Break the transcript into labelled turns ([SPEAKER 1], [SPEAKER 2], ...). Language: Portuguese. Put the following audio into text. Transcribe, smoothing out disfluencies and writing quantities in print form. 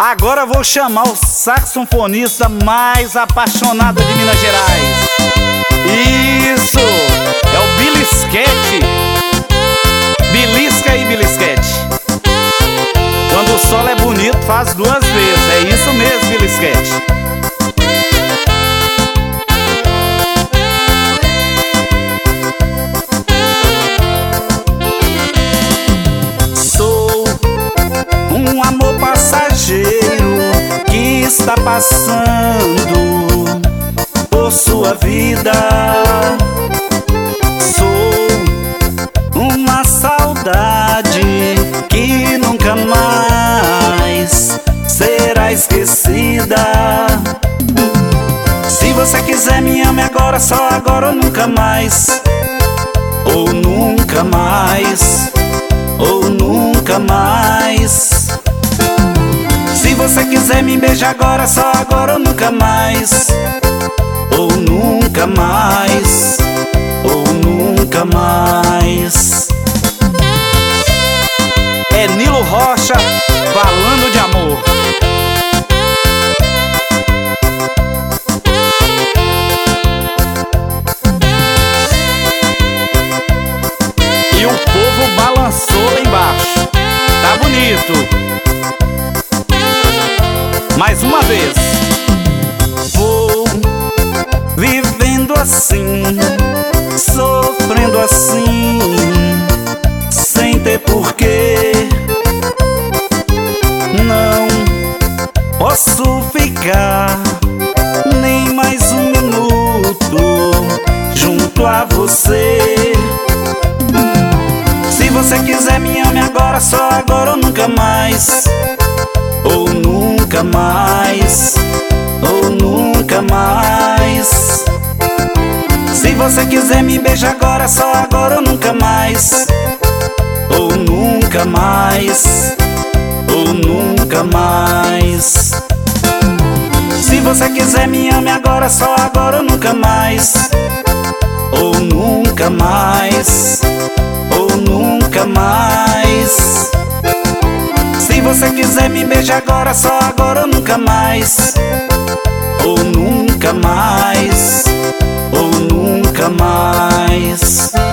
[SPEAKER 1] Agora vou chamar o saxofonista mais apaixonado de Minas Gerais. Isso! É o Bilisquete. Bilisca e Bilisquete. Quando o solo é bonito, faz duas vezes. É isso mesmo, Bilisquete. Sou um amor passageiro que está passando por sua vida. Sou uma saudade que nunca mais será esquecida. Se você quiser, me ame agora, só agora ou nunca mais. Ou nunca mais, ou nunca mais. Se você quiser, me beija agora, só agora ou nunca mais. Ou nunca mais, ou nunca mais. É Nilo Rocha falando de amor. E o povo balançou lá embaixo. Tá bonito. Mais uma vez. Vou vivendo assim, sofrendo assim, sem ter porquê. Não posso ficar nem mais um minuto junto a você. Se você quiser, me ame agora, só agora ou nunca mais. Ou nunca mais, ou nunca mais. Se você quiser, me beija agora, só agora ou nunca mais. Ou nunca mais, ou nunca mais. Se você quiser, me ame agora, só agora ou nunca mais. Ou nunca mais, ou nunca mais. Se você quiser, me beija agora, só agora ou nunca mais. Ou nunca mais, ou nunca mais.